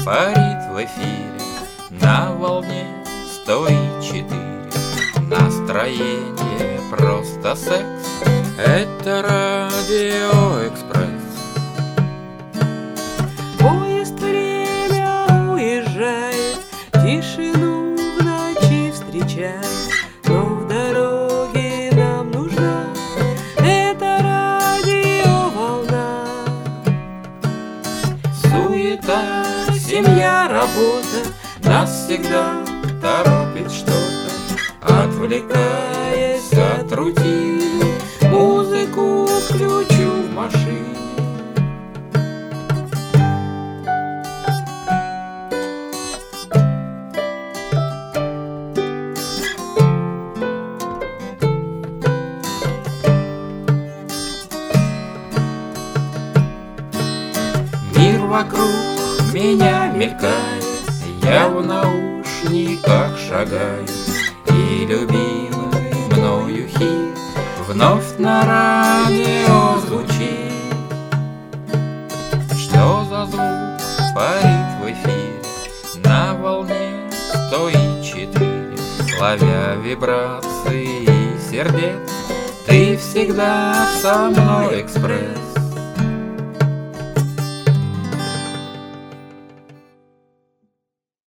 парит в эфире на волне 104. Настроение просто секс. Это Радио Экспресс. Поезд время уезжает, тишину в ночи встречает, но в дороге нам нужна эта радиоволна. Суета, семья, работа нас всегда торопит что-то, отвлекаясь от рутины, музыку включу в машине. Мир вокруг меня мелькает, я в наушниках шагаю, и любимый мною хит вновь на радио звучит. Что за звук парит в эфире на волне 104, ловя вибрации сердец? Ты всегда со мной, Экспресс.